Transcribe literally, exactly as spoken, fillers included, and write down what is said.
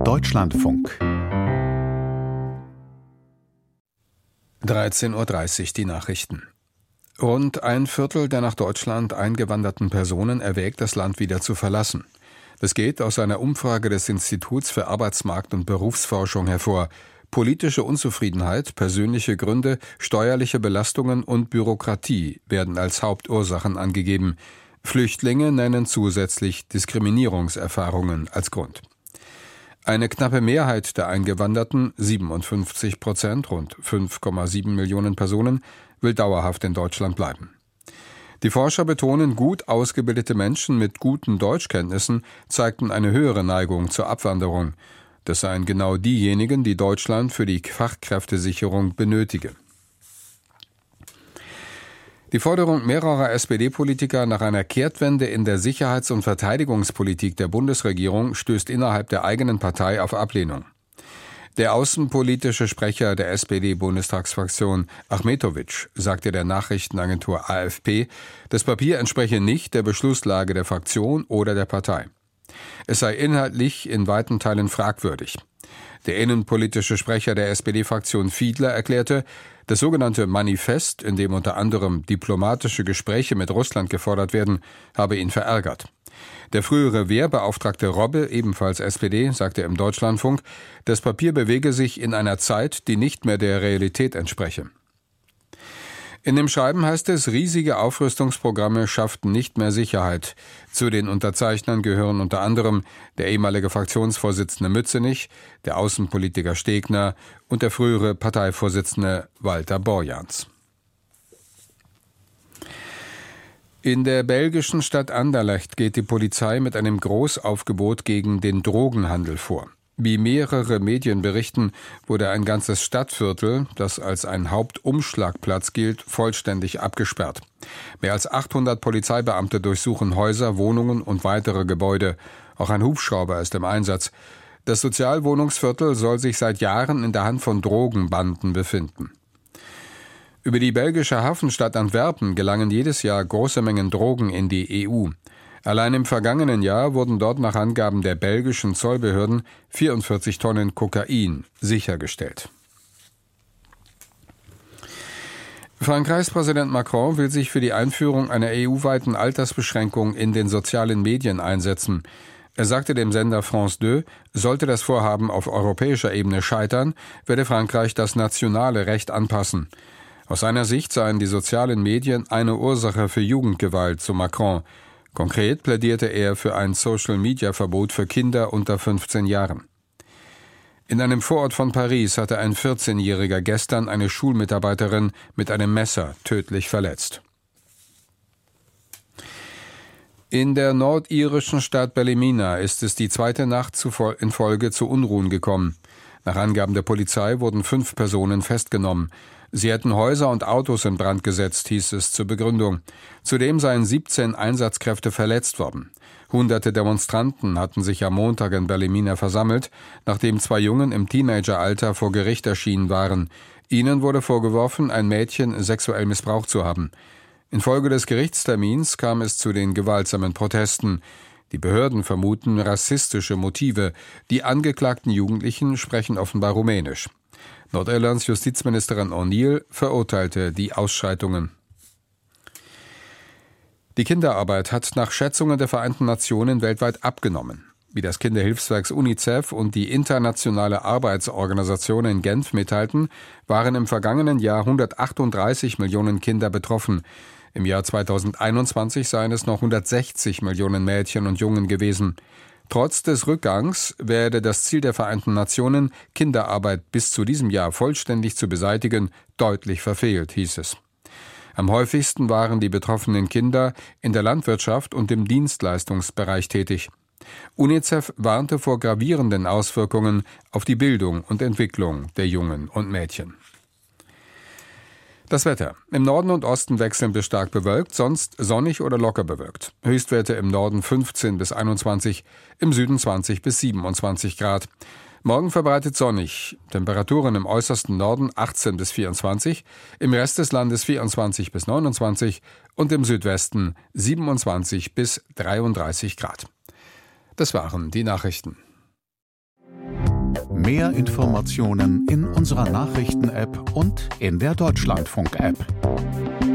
Deutschlandfunk. dreizehn Uhr dreißig die Nachrichten. Rund ein Viertel der nach Deutschland eingewanderten Personen erwägt, das Land wieder zu verlassen. Das geht aus einer Umfrage des Instituts für Arbeitsmarkt- und Berufsforschung hervor. Politische Unzufriedenheit, persönliche Gründe, steuerliche Belastungen und Bürokratie werden als Hauptursachen angegeben. Flüchtlinge nennen zusätzlich Diskriminierungserfahrungen als Grund. Eine knappe Mehrheit der Eingewanderten, siebenundfünfzig Prozent, rund fünf Komma sieben Millionen Personen, will dauerhaft in Deutschland bleiben. Die Forscher betonen, gut ausgebildete Menschen mit guten Deutschkenntnissen zeigten eine höhere Neigung zur Abwanderung. Das seien genau diejenigen, die Deutschland für die Fachkräftesicherung benötige. Die Forderung mehrerer S P D-Politiker nach einer Kehrtwende in der Sicherheits- und Verteidigungspolitik der Bundesregierung stößt innerhalb der eigenen Partei auf Ablehnung. Der außenpolitische Sprecher der S P D-Bundestagsfraktion, Achmetovic, sagte der Nachrichtenagentur A F P, das Papier entspreche nicht der Beschlusslage der Fraktion oder der Partei. Es sei inhaltlich in weiten Teilen fragwürdig. Der innenpolitische Sprecher der S P D-Fraktion Fiedler erklärte, das sogenannte Manifest, in dem unter anderem diplomatische Gespräche mit Russland gefordert werden, habe ihn verärgert. Der frühere Wehrbeauftragte Robbe, ebenfalls S P D, sagte im Deutschlandfunk, das Papier bewege sich in einer Zeit, die nicht mehr der Realität entspreche. In dem Schreiben heißt es, riesige Aufrüstungsprogramme schafften nicht mehr Sicherheit. Zu den Unterzeichnern gehören unter anderem der ehemalige Fraktionsvorsitzende Mützenich, der Außenpolitiker Stegner und der frühere Parteivorsitzende Walter Borjans. In der belgischen Stadt Anderlecht geht die Polizei mit einem Großaufgebot gegen den Drogenhandel vor. Wie mehrere Medien berichten, wurde ein ganzes Stadtviertel, das als ein Hauptumschlagplatz gilt, vollständig abgesperrt. Mehr als achthundert Polizeibeamte durchsuchen Häuser, Wohnungen und weitere Gebäude. Auch ein Hubschrauber ist im Einsatz. Das Sozialwohnungsviertel soll sich seit Jahren in der Hand von Drogenbanden befinden. Über die belgische Hafenstadt Antwerpen gelangen jedes Jahr große Mengen Drogen in die E U. Allein im vergangenen Jahr wurden dort nach Angaben der belgischen Zollbehörden vierundvierzig Tonnen Kokain sichergestellt. Frankreichs Präsident Macron will sich für die Einführung einer E U-weiten Altersbeschränkung in den sozialen Medien einsetzen. Er sagte dem Sender France zwei, sollte das Vorhaben auf europäischer Ebene scheitern, werde Frankreich das nationale Recht anpassen. Aus seiner Sicht seien die sozialen Medien eine Ursache für Jugendgewalt, so Macron. Konkret plädierte er für ein Social-Media-Verbot für Kinder unter fünfzehn Jahren. In einem Vorort von Paris hatte ein vierzehnjähriger gestern eine Schulmitarbeiterin mit einem Messer tödlich verletzt. In der nordirischen Stadt Ballymena ist es die zweite Nacht in Folge zu Unruhen gekommen. Nach Angaben der Polizei wurden fünf Personen festgenommen. Sie hätten Häuser und Autos in Brand gesetzt, hieß es zur Begründung. Zudem seien siebzehn Einsatzkräfte verletzt worden. Hunderte Demonstranten hatten sich am Montag in Ballymena versammelt, nachdem zwei Jungen im Teenageralter vor Gericht erschienen waren. Ihnen wurde vorgeworfen, ein Mädchen sexuell missbraucht zu haben. Infolge des Gerichtstermins kam es zu den gewaltsamen Protesten. Die Behörden vermuten rassistische Motive. Die angeklagten Jugendlichen sprechen offenbar Rumänisch. Nordirlands Justizministerin O'Neill verurteilte die Ausschreitungen. Die Kinderarbeit hat nach Schätzungen der Vereinten Nationen weltweit abgenommen. Wie das Kinderhilfswerk UNICEF und die Internationale Arbeitsorganisation in Genf mitteilten, waren im vergangenen Jahr hundertachtunddreißig Millionen Kinder betroffen. Im Jahr zweitausendeinundzwanzig seien es noch hundertsechzig Millionen Mädchen und Jungen gewesen. Trotz des Rückgangs werde das Ziel der Vereinten Nationen, Kinderarbeit bis zu diesem Jahr vollständig zu beseitigen, deutlich verfehlt, hieß es. Am häufigsten waren die betroffenen Kinder in der Landwirtschaft und im Dienstleistungsbereich tätig. UNICEF warnte vor gravierenden Auswirkungen auf die Bildung und Entwicklung der Jungen und Mädchen. Das Wetter. Im Norden und Osten wechselnd bis stark bewölkt, sonst sonnig oder locker bewölkt. Höchstwerte im Norden fünfzehn bis einundzwanzig, im Süden zwanzig bis siebenundzwanzig Grad. Morgen verbreitet sonnig. Temperaturen im äußersten Norden achtzehn bis vierundzwanzig, im Rest des Landes vierundzwanzig bis neunundzwanzig und im Südwesten siebenundzwanzig bis dreiunddreißig Grad. Das waren die Nachrichten. Mehr Informationen in unserer Nachrichten-App und in der Deutschlandfunk-App.